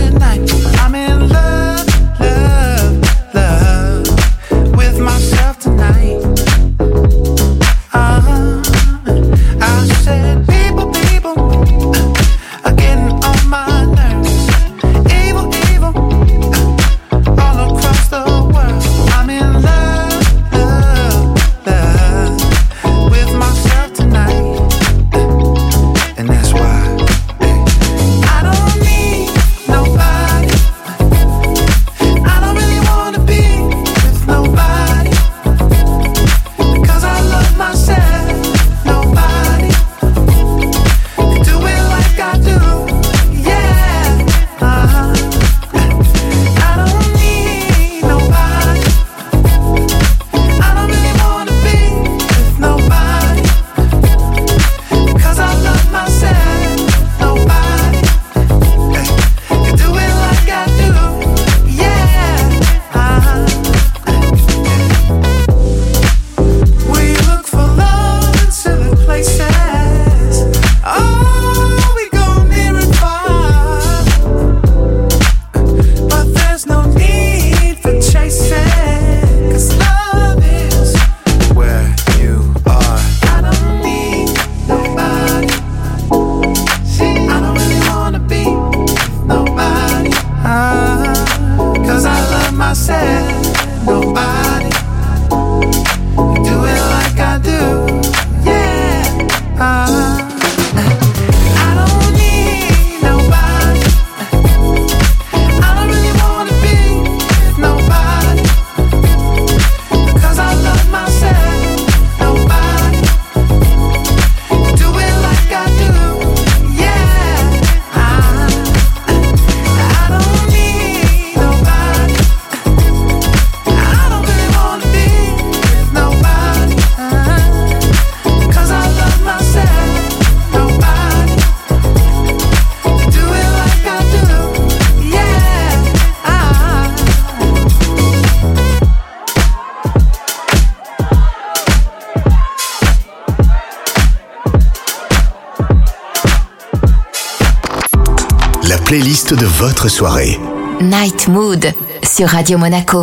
playlist de votre soirée. Night Mood sur Radio Monaco.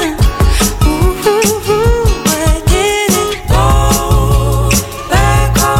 Back home.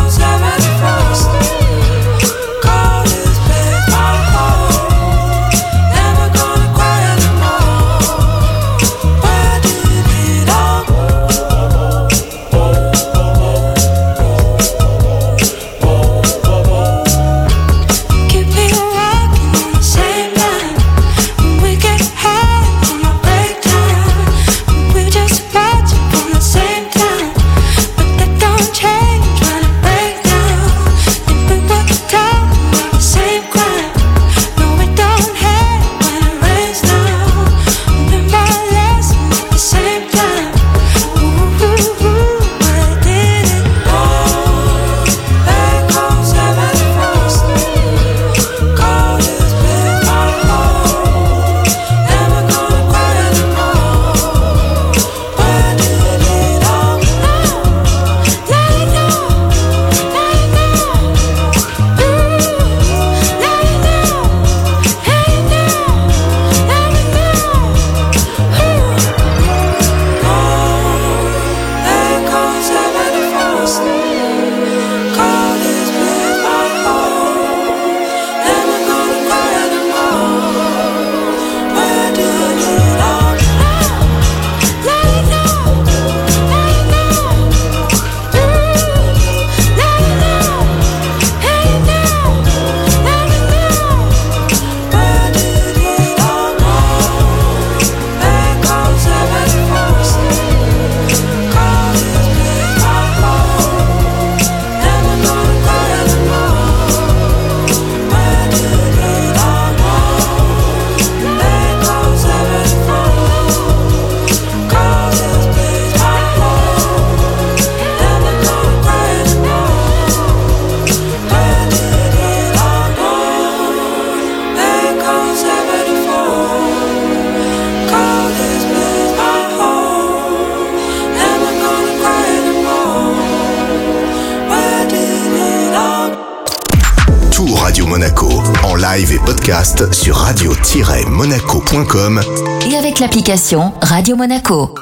podcast sur radio-monaco.com et avec l'application Radio Monaco.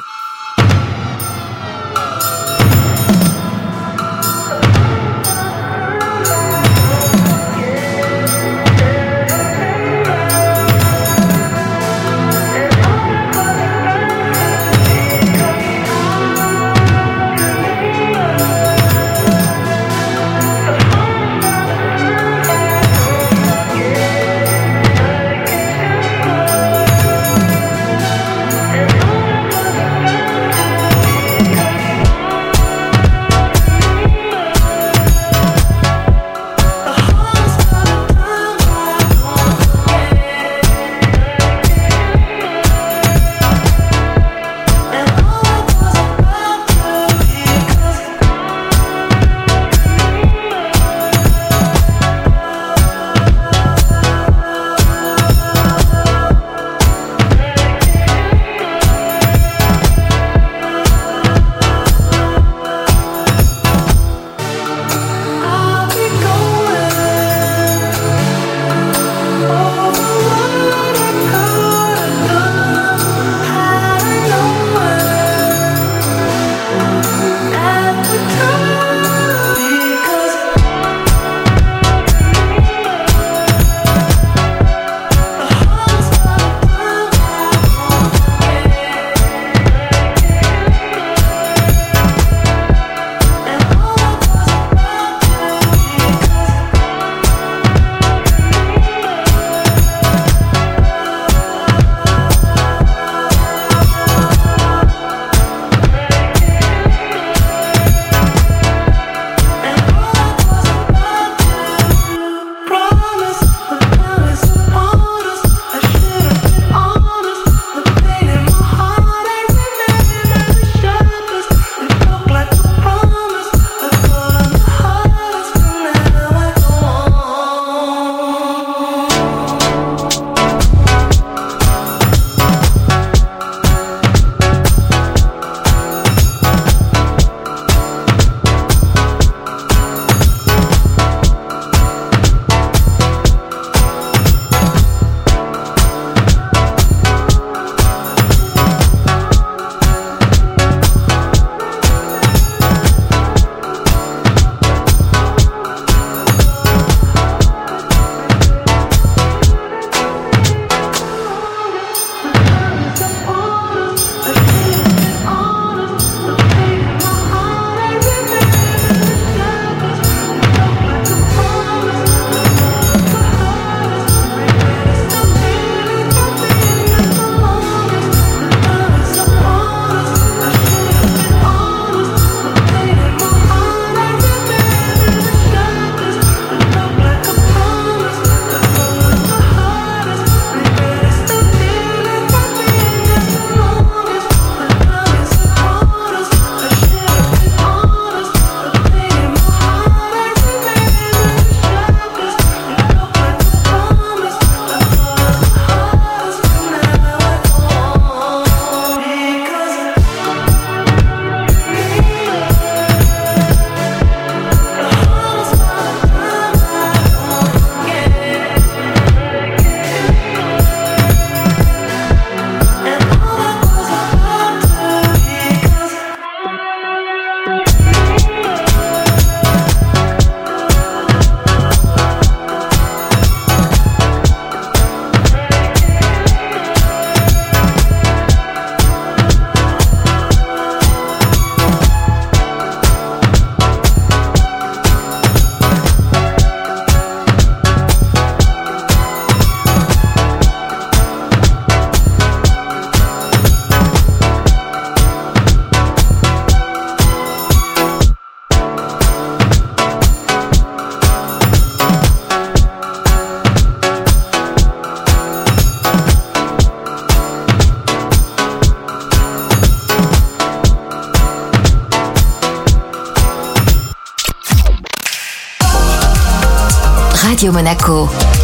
Radio Monaco.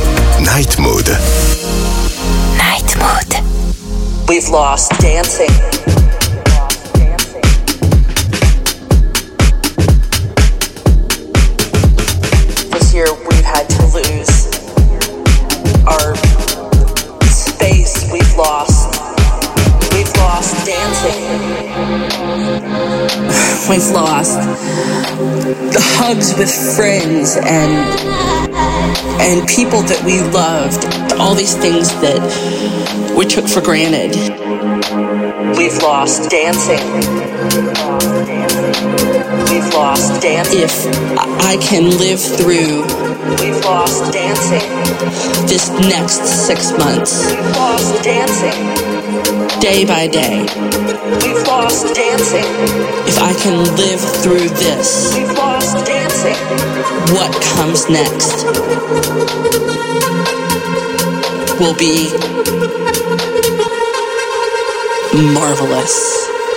Night Mood. Night Mood. We've lost dancing. This year we've had to lose our We've lost the hugs with friends and people that we loved. All these things that we took for granted. We've lost dancing. We've lost dancing. If I can live through, we've lost dancing. This next 6 months, we've lost dancing. Day by day, we've lost dancing. If I can live through this, we've lost dancing. What comes next will be marvelous.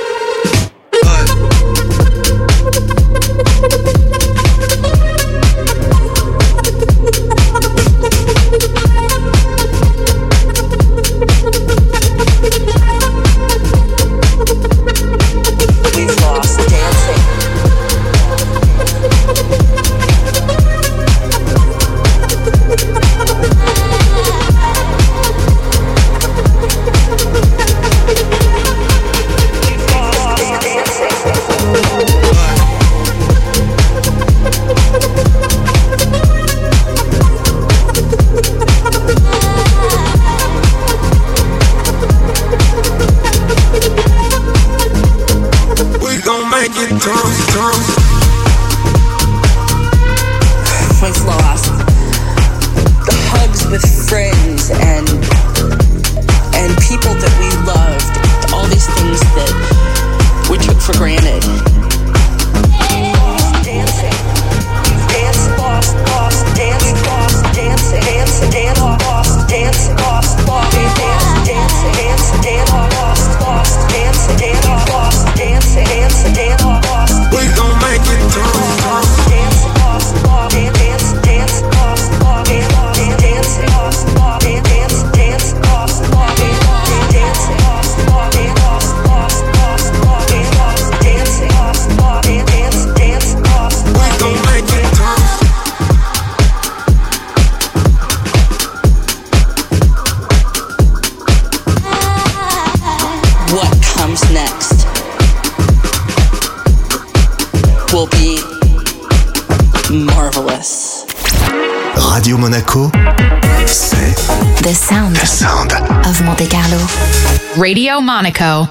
We've lost the hugs with friends and people that we loved. All these things that we took for granted. Dancing, dance, lost, dance, lost, dancing, dance, lost, dance, lost, dancing, dance, lost, dancing, dance, lost, dancing, dance, lost. We gon' make it through. Dance, lost, dance, lost, dance, lost, dance, lost, what comes next will be marvelous. Radio Monaco, c'est The sound of Monte Carlo. Radio Monaco.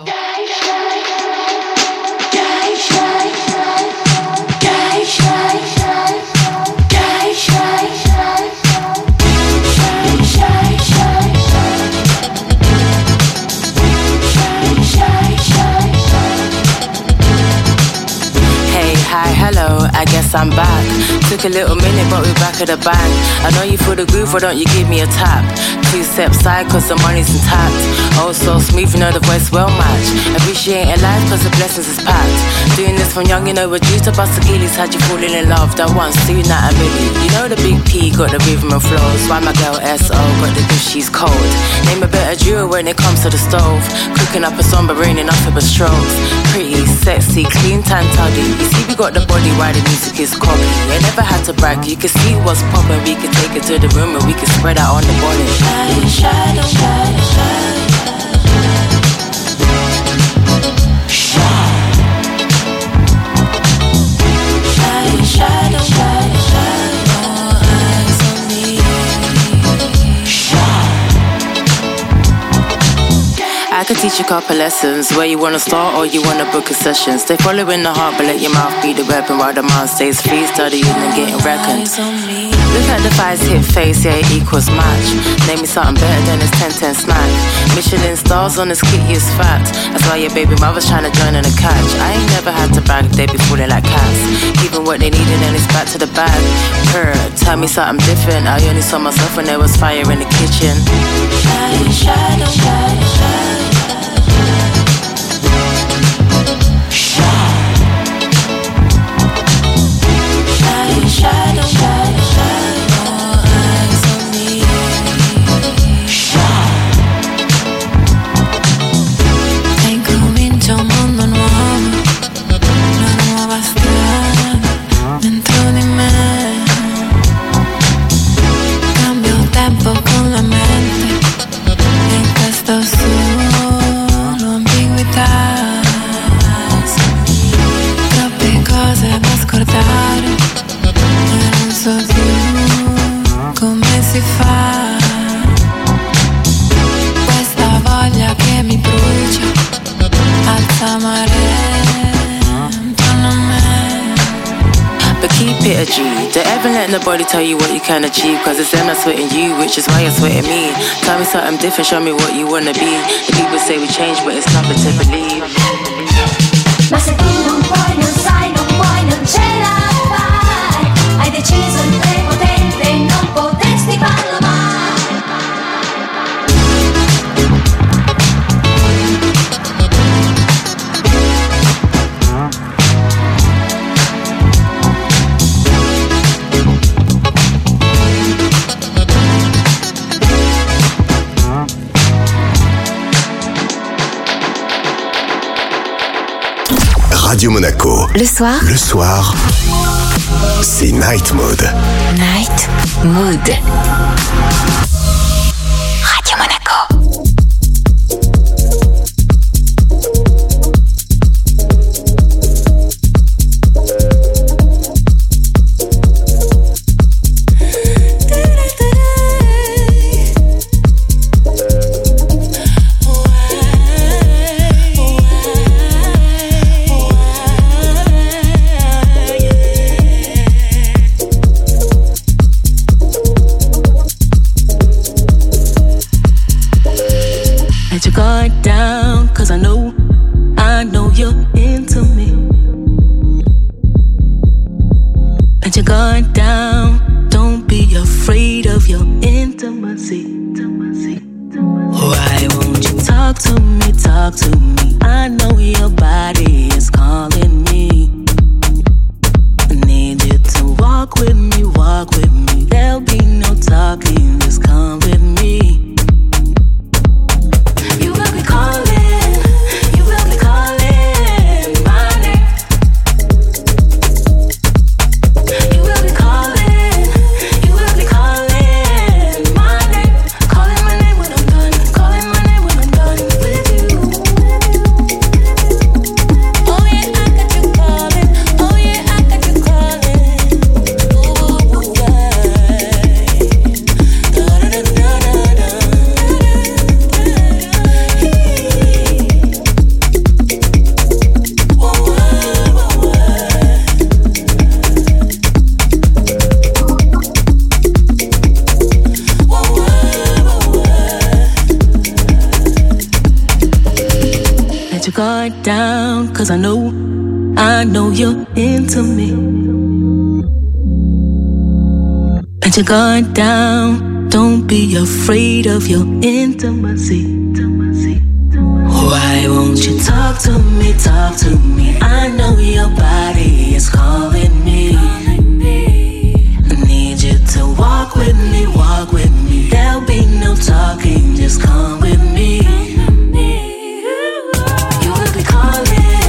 Hello, I guess I'm back. Took a little minute, but we're back at the bang. I know you feel the groove, why don't you give me a tap? 2 step side, cause the money's intact. Oh, so smooth, you know the voice well matched. Appreciating life, cause the blessings is packed. Doing this from young, you know we're due to bust Achilles. Had you falling in love, that once, soon that a million. You know the big P got the rhythm and flows. Why my girl S.O. got the gift, she's cold. Name a better duo when it comes to the stove. Cooking up a song, but raining off of a strokes. Pretty, sexy, clean, tan, tuddy. You see we got the body why the music is cocky. I never had to brag, you can see what's poppin'. We can take it to the room and we can spread out on the bonnet. Shine, shine, shine, shine. Shine, shine, shine, shine. All eyes on me. Shine. I could teach you a couple lessons. Where you wanna start or you wanna book a session. Stay following the heart but let your mouth be the weapon. While the mind stays free, studying and getting reckoned. Look at the thighs, hip face, yeah it equals match. Name me something better than this 10-10 snack. Michelin stars on this kitty is fat. That's why your baby mother's trying to join in the catch. I ain't never had to brag, they be fooling like cats. Giving what they need and then it's back to the bag. Tell me something different. I only saw myself when there was fire in the kitchen. Shine, shine, shine, shine. Shine, shine, shine, all eyes on me. Shine. È incomincia un mondo nuovo, una nuova strada dentro di me. Cambio tempo con la mente in questo sogno. it a G. Don't ever let nobody tell you what you can achieve, cause it's them that's sweating you, which is why you're sweating me. Tell me something different, show me what you wanna be. The people say we change, but it's nothing to believe. Ma se tu non puoi, non sai, non puoi, non ce la fai. Hai deciso il prepotente, non potresti farlo mai. Radio Monaco. Le soir, c'est Night Mode. Night Mood. Radio Monaco. Cause I know you're into me. Let your guard down, don't be afraid of your intimacy. Why won't you talk to me, talk to me? I know your body is calling me. I need you to walk with me, there'll be no talking, just come with me. You will be calling.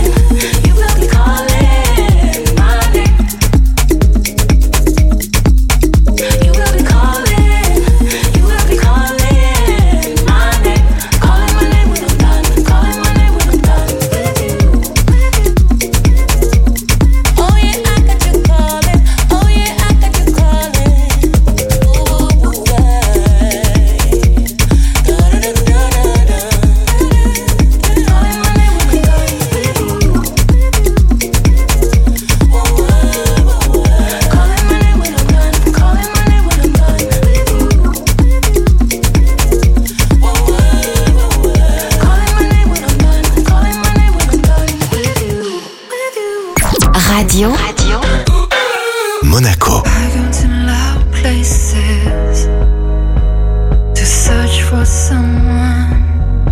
Radio Monaco. I go to loud places to search for someone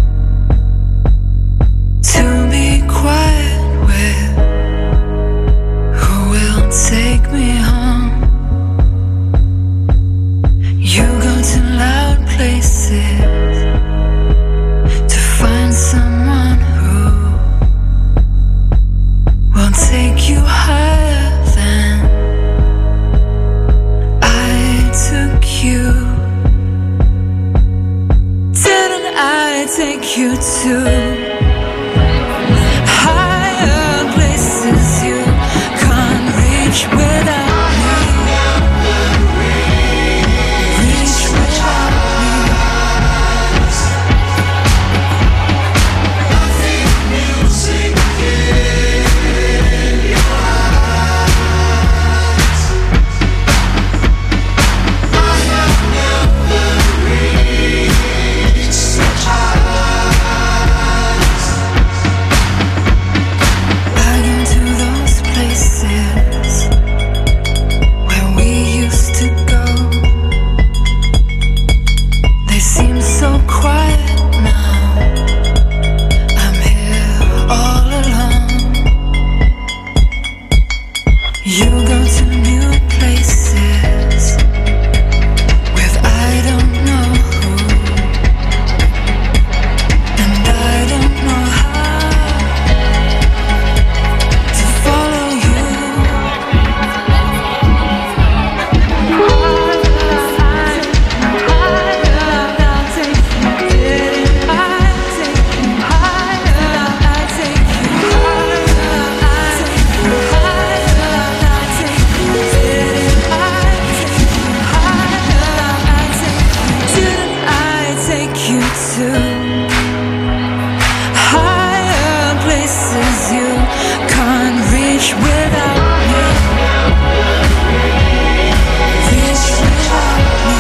to be quiet with, who will take me home. You go to loud places to find someone who will take you higher than I took you. Didn't I take you to higher places you can't reach without me? Reach without me. Music in your eyes. You go to new places with I don't know who, and I don't know how to follow you. Higher places you can't reach without me. Reach without me.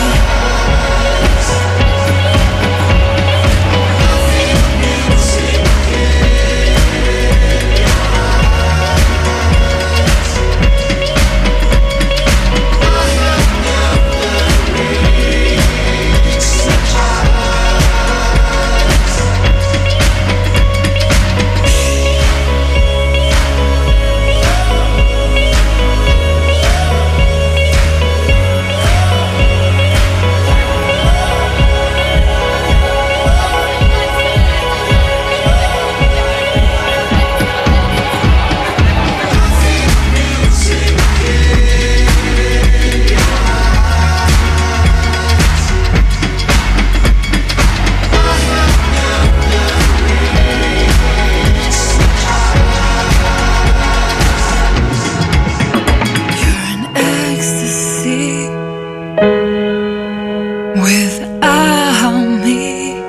Without me,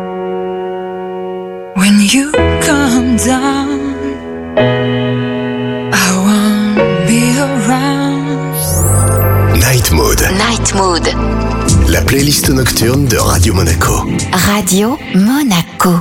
when you come down, I won't be around. Night Mode. Night Mood. La playlist nocturne de Radio Monaco. Radio Monaco.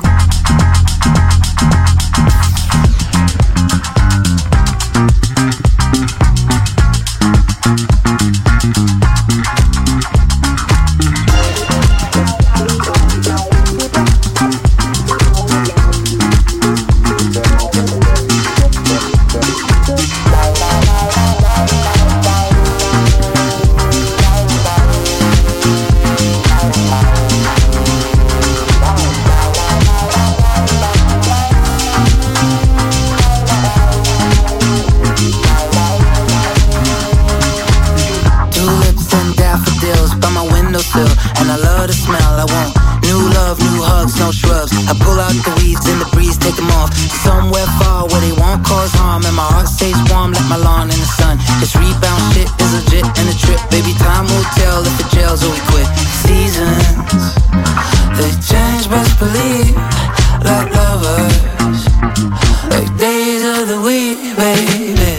And I love the smell, I want new love, new hugs, no shrubs. I pull out the weeds in the breeze, take them off somewhere far where they won't cause harm. And my heart stays warm like my lawn in the sun. This rebound shit is legit and a trip. Baby, time will tell if it gels or we quit. Seasons, they change, best believe. Like lovers, like days of the week, baby.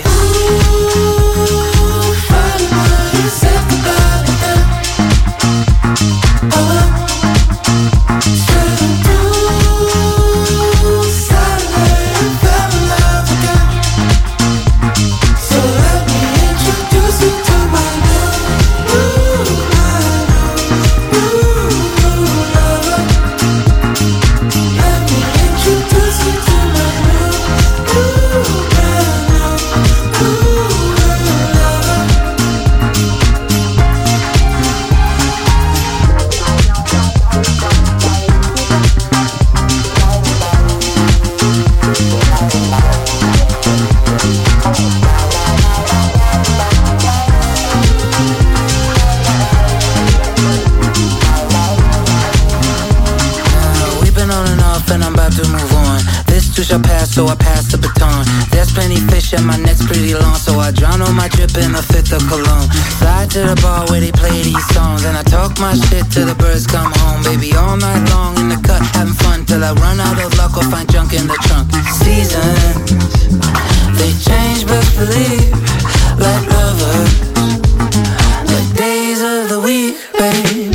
So I pass the baton. There's plenty fish and my net's pretty long, so I drown on my drip in a fifth of cologne. Slide to the bar where they play these songs, and I talk my shit till the birds come home. Baby, all night long in the cut, having fun till I run out of luck or find junk in the trunk. Seasons, they change, but believe, like lovers, like days of the week, baby.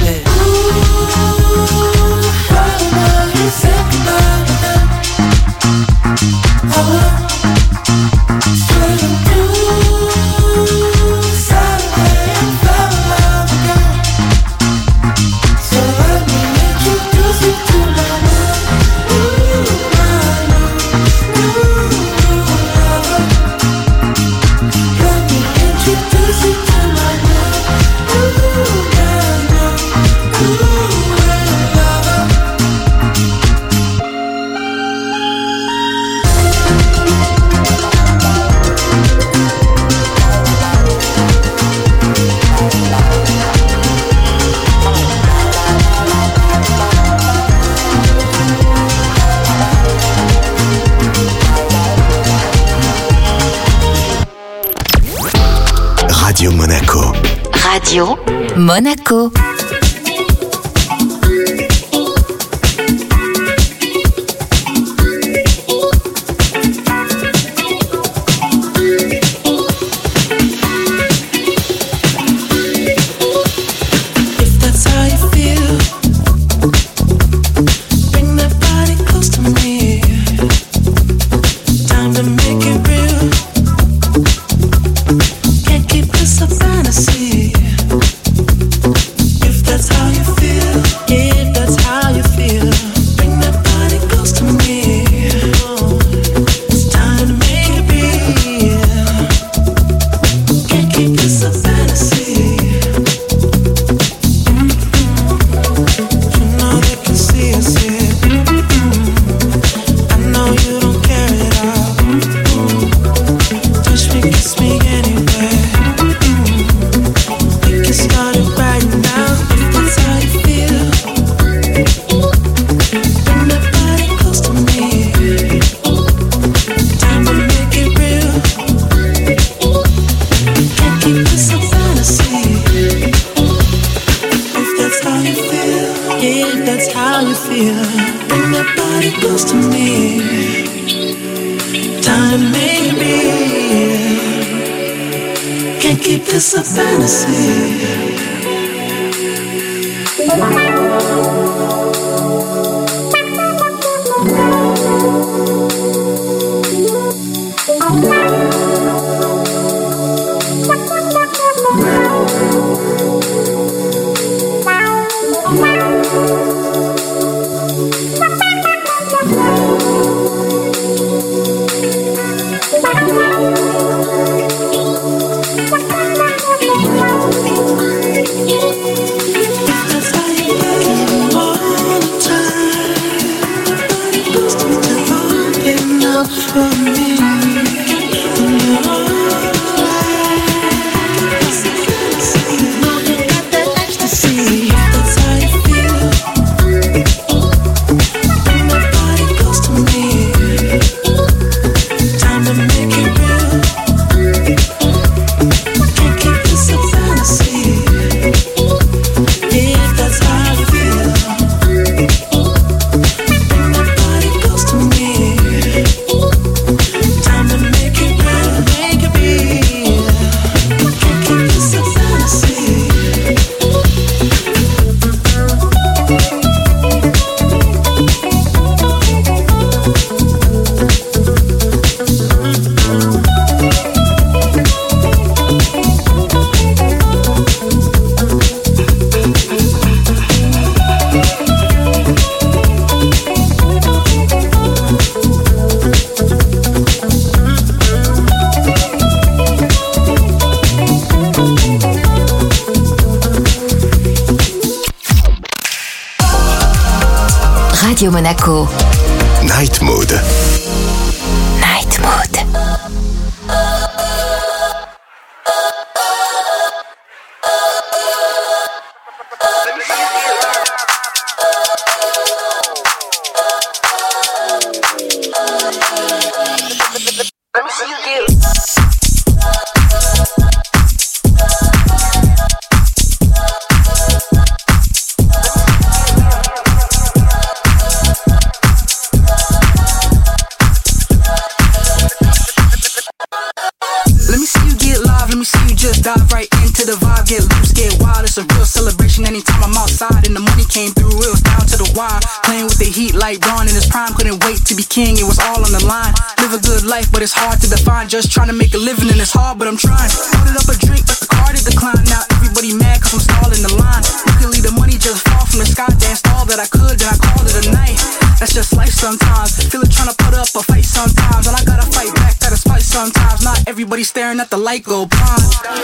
Let me Radio Monaco. Radio Monaco. Radio Monaco. Night Mode. Night Mode. Dive right into the vibe, get loose, get wild. It's a real celebration anytime I'm outside and the money came through, it was down to the wire. Playing with the heat like Braun in his prime, couldn't wait to be king, it was all on the line. Live a good life, but it's hard to define. Just trying to make a living and it's hard, but I'm trying. Ordered up a drink, but the card did decline. Now everybody mad cause I'm stalling the line. Luckily the money just fall from the sky, danced all that I could, then I called it a night. That's just life sometimes. Feel it trying to put up a fight sometimes, and I gotta fight back, gotta spite sometimes. Not everybody staring at the light go blind.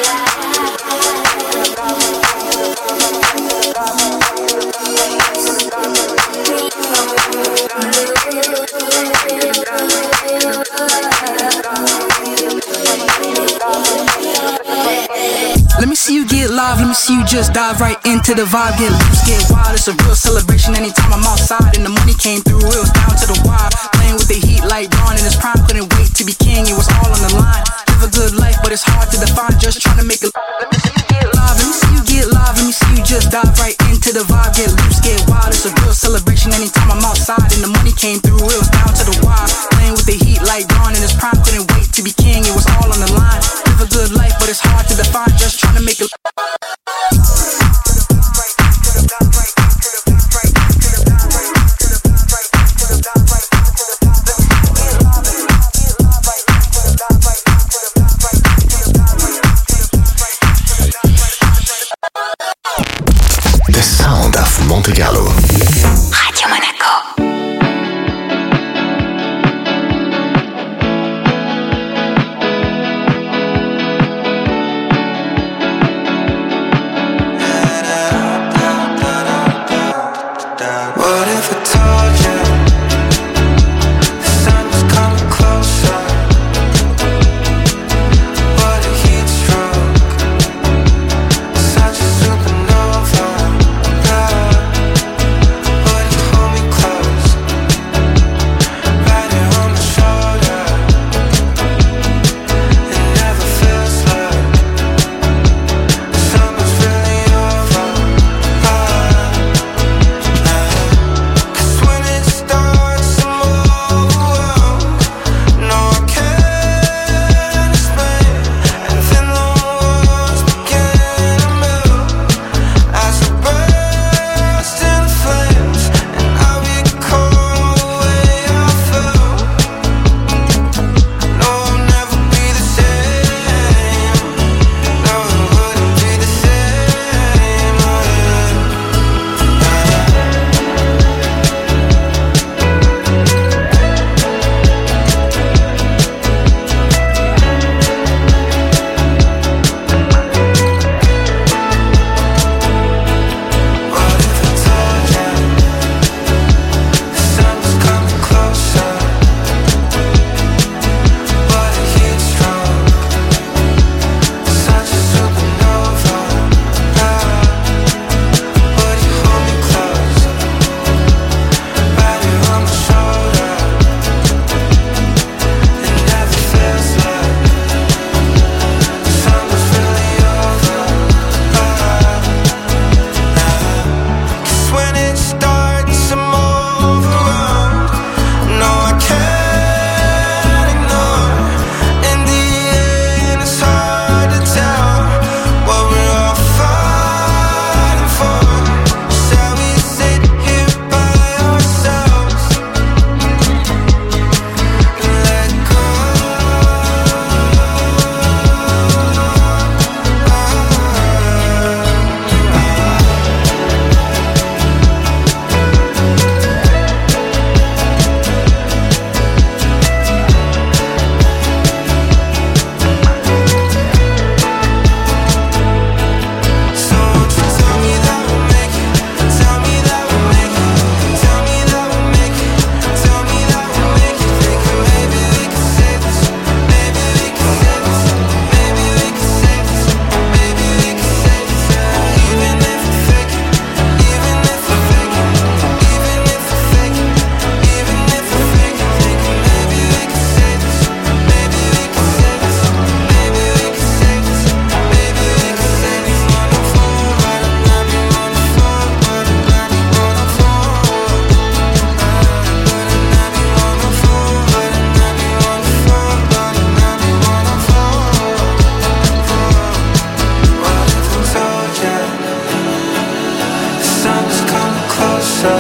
Let me see you get live, let me see you just dive right into the vibe. Get loose, get wild, it's a real celebration anytime I'm outside and the money came through, it was down to the wire. Playing with the heat like Braun in his prime, couldn't wait to be king, it was all on the line. Live Live a good life, but it's hard to define. Just trying to make it. Let me see you get live. Let me see you get live. Let me see you just dive right into the vibe. Get loose, get wild. It's a real celebration anytime I'm outside and the money came through. It was down to the wire. Playing with the heat like Dawn in his prime. Couldn't wait to be king. It was all on the line. Live a good life, but it's hard to define. Just trying to make it. The sound of Monte Carlo. Radio Monaco. What if I told you the sun was coming closer? What a heat stroke, such a supernova. Would you hold me close, right here on my shoulder? It never feels like summer's really over. When it starts to move around, no, I can't explain. And then the walls begin to move as I burst into flames, and I recall the way I felt. No, I'll never be the same. No, it wouldn't be the same. What if I told you the sun was coming closer? What a heat stroke, such a supernova. Would you hold me close, right here on my shoulder? It never feels like summer's really over. 'Cause when it starts to move around, no, I can't ignore. In the end, it's hard to tell what we're all fighting for. Shall we sit here by ourselves and let go? So won't you tell me that we'll make it? Tell me that we'll make it. Tell me that we'll make it. Tell me that we'll make it. Thinking maybe we can save this. Maybe we can save this. Maybe we can save this. Maybe we can save this. Even if we fake it. Even if we fake it. Even if we fake it. Even if we fake it. Thinking maybe we can save this. Maybe we can save this. Maybe we can save this. Maybe we can save this. What if I told you the sun was coming closer?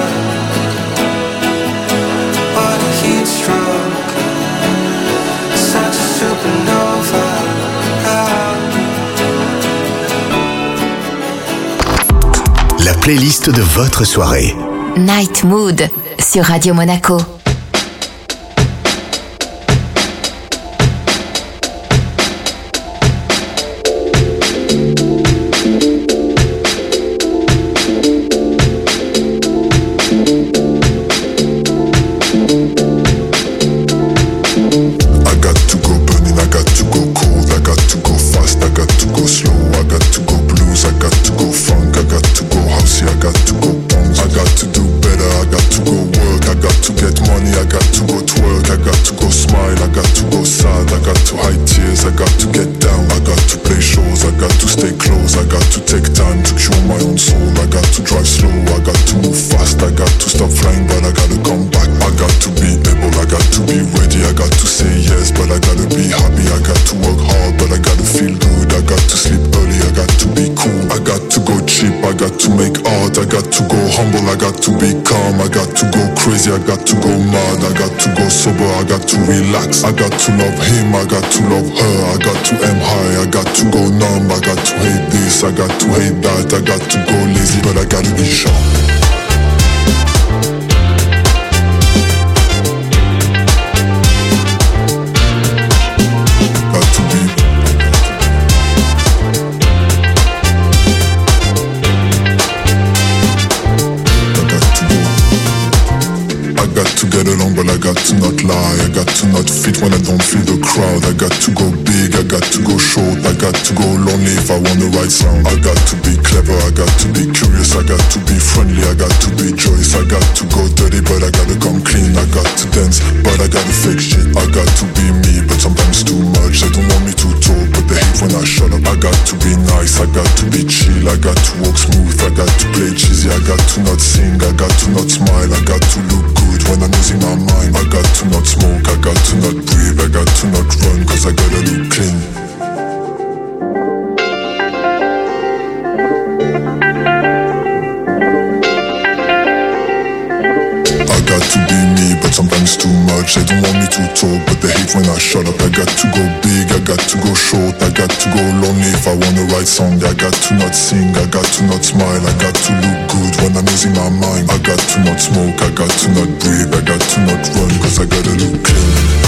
What a heat stroke, such a supernova. La playlist de votre soirée. Night Mood sur Radio Monaco. I got to go burning, I got to go cold, I got to go fast, I got to go slow, I got to go blues, I got to go funk, I got to go housey, I got to go bounce, I got to do better, I got to go work, I got to get money. I got to go humble, I got to be calm, I got to go crazy, I got to go mad, I got to go sober, I got to relax, I got to love him, I got to love her, I got to aim high, I got to go numb, I got to hate this, I got to hate that, I got to go lazy, but I gotta be sharp. Get along, but I got to not lie, I got to not fit when I don't feel the crowd, I got to go big, I got to go short, I got to go lonely if I want the right sound, I got to be clever, I got to be curious, I got to be friendly, I got to be joyous, I got to go dirty, but I gotta come clean, I got to dance, but I gotta fake shit, I got to be me, but sometimes too much, they don't want me to talk, but they hate when I shut up, I got to be nice, I got to be chill, I got to walk smooth, I got to play cheesy, I got to not sing, I got to not smile, I got to look good when I'm losing my mind, I got to not smoke, I got to not breathe, I got to not run, cause I gotta look clean. I got to be me, but sometimes too much, they don't want me to talk, but they hate when I shut up, I got to go big, I got to go short, I got to go lonely if I want the right song, I got to not sing, I got to not smile, I got to look good when I'm losing my mind, I got to not smoke, I got to not breathe, I got to not run, cause I gotta look clean.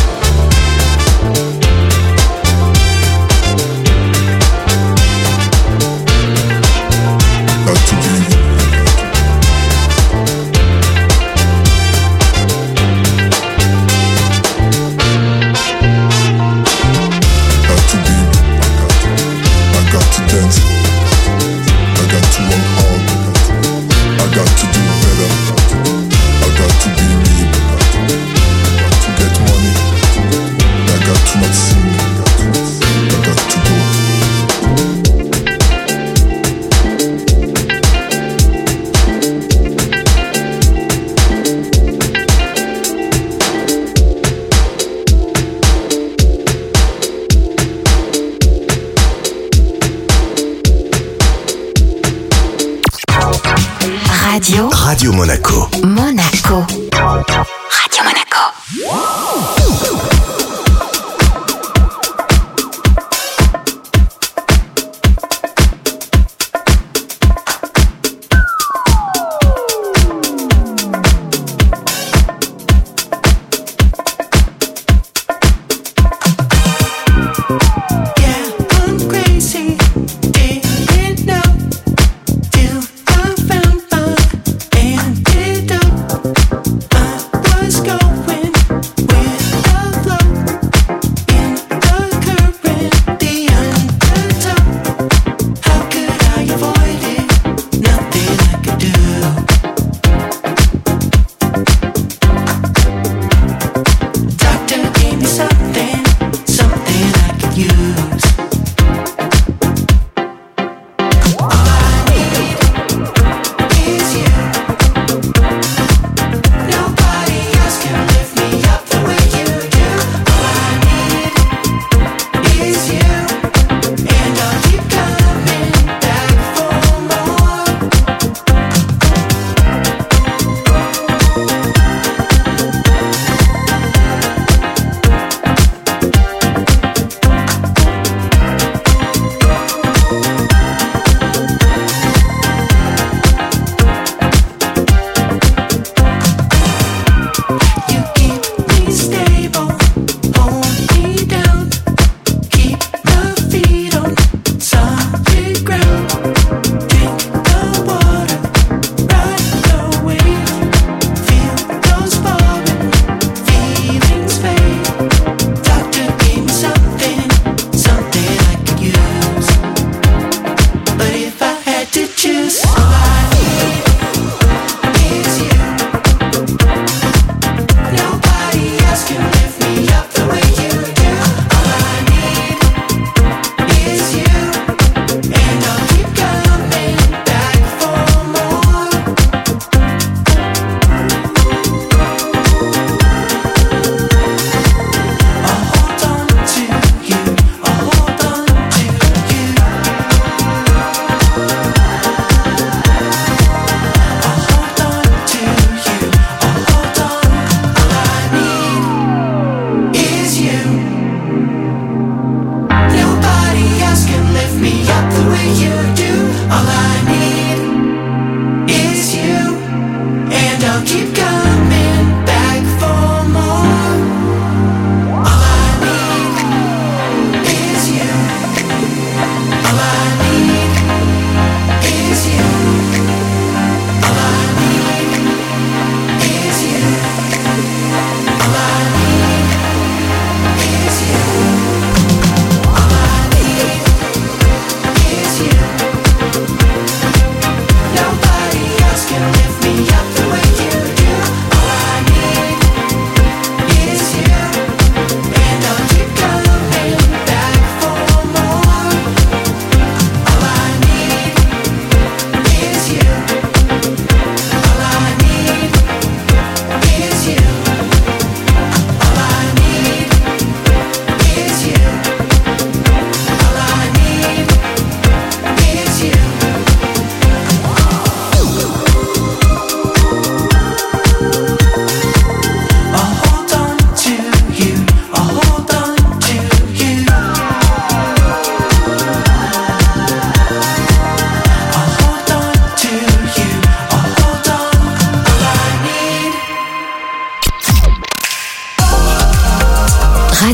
Radio Monaco. Monaco. Radio Monaco. With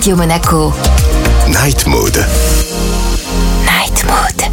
Radio Monaco. Night Mood. Night Mood.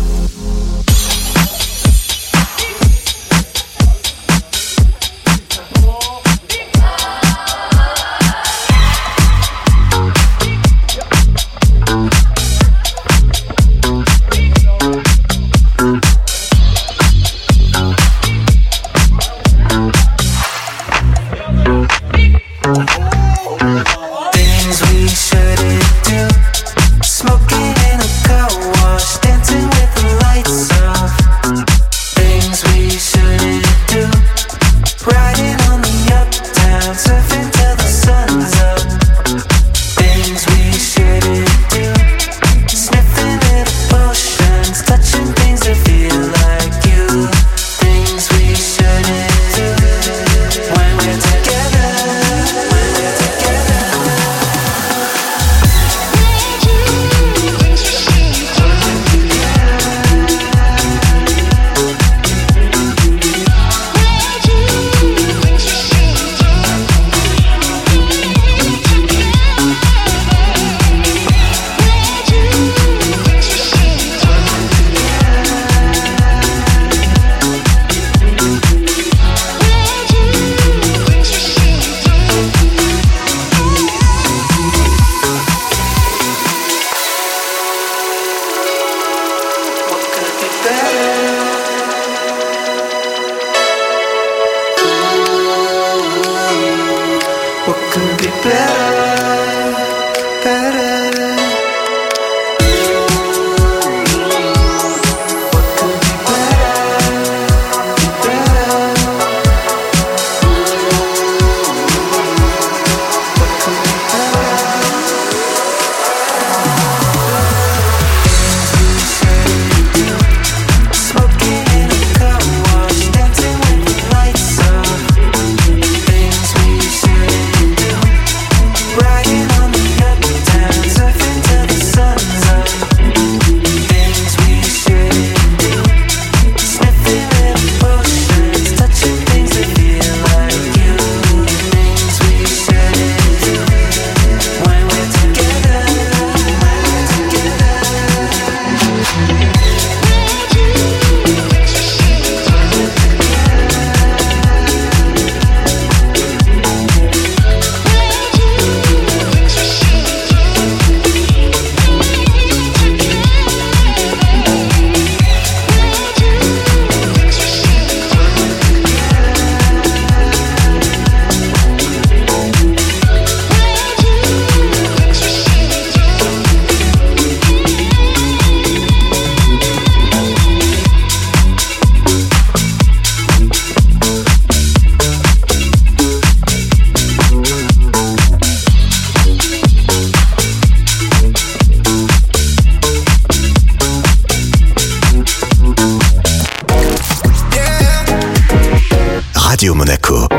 Radio Monaco.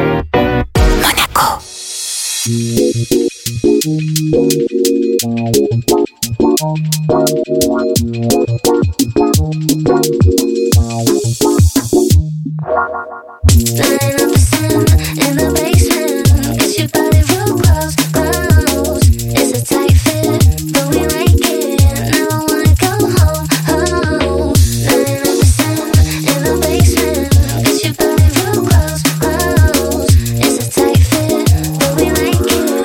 Monaco. Like it.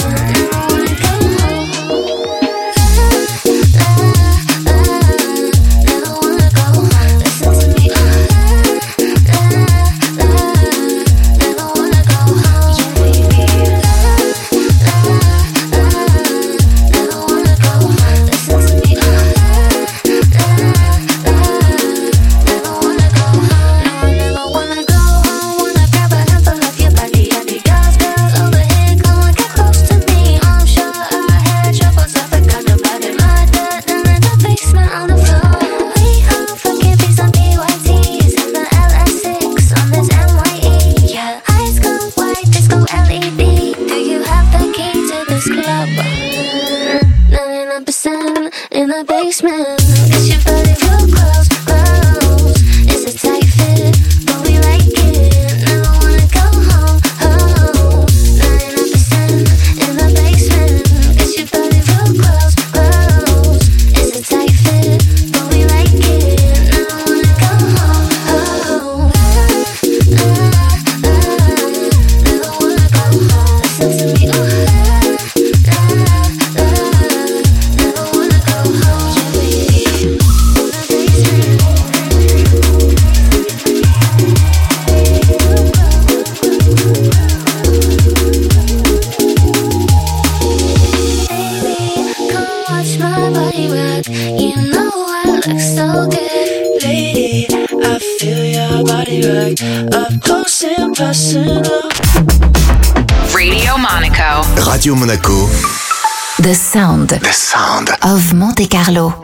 so good. Lady, I feel your body right up close and personal. Radio Monaco. Radio Monaco. The sound. The sound of Monte Carlo.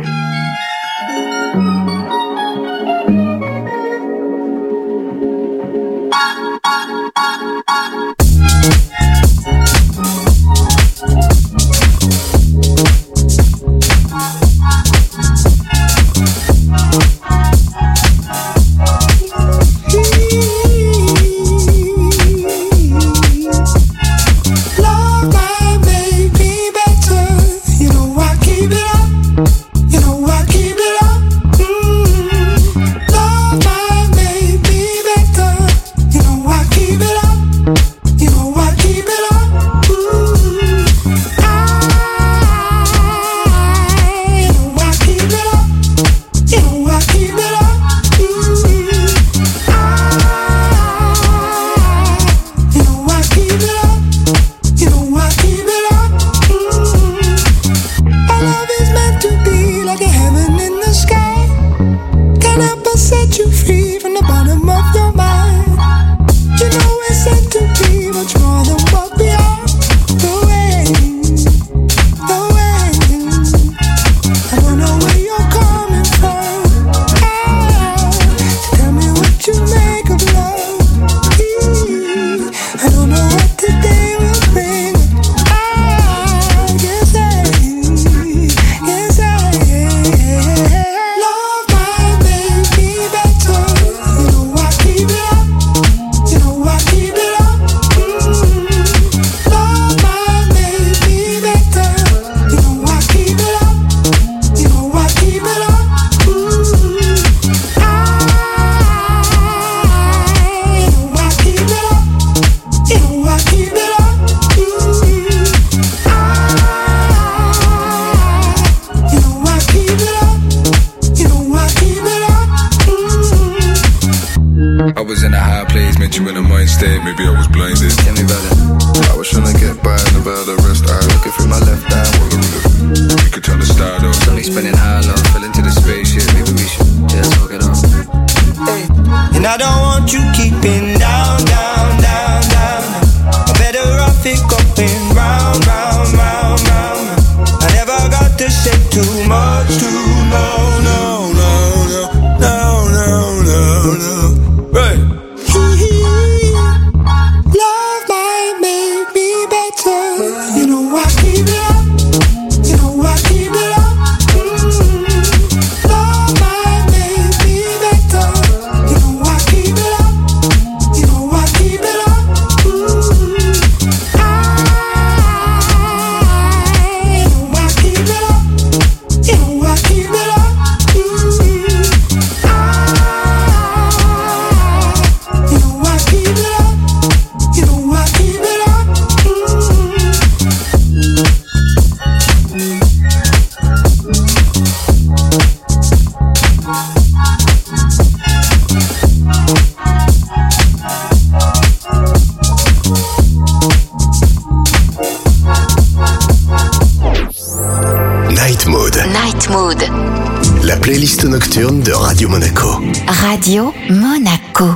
La playlist nocturne de Radio Monaco. Radio Monaco.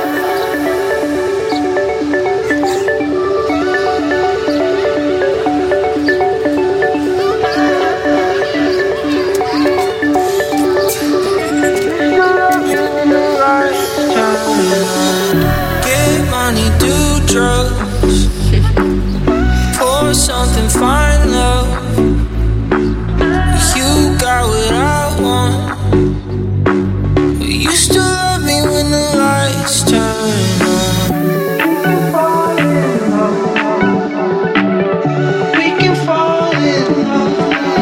Get money, do drugs, pour something fine, love. You got what I want. You still love me when the lights turn on. We can fall in love.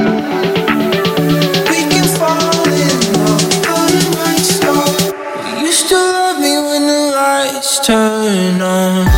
We can fall in love. Put it right start. You still love me when the lights turn on.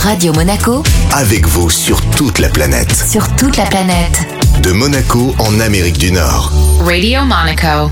Radio Monaco avec vous sur toute la planète. sur toute la planète. De Monaco en Amérique du Nord. Radio Monaco.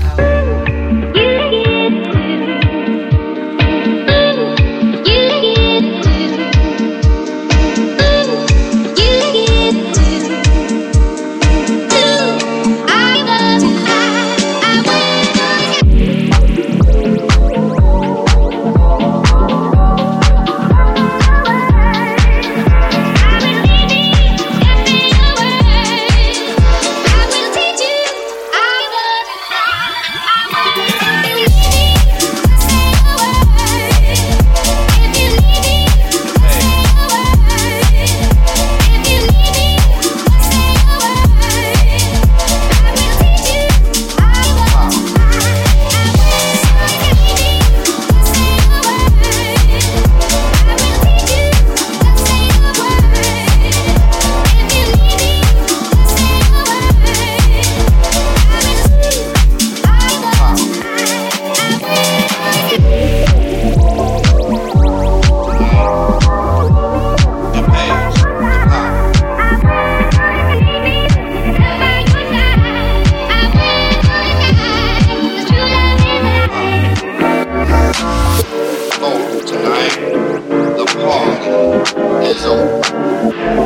Tonight, the party is over.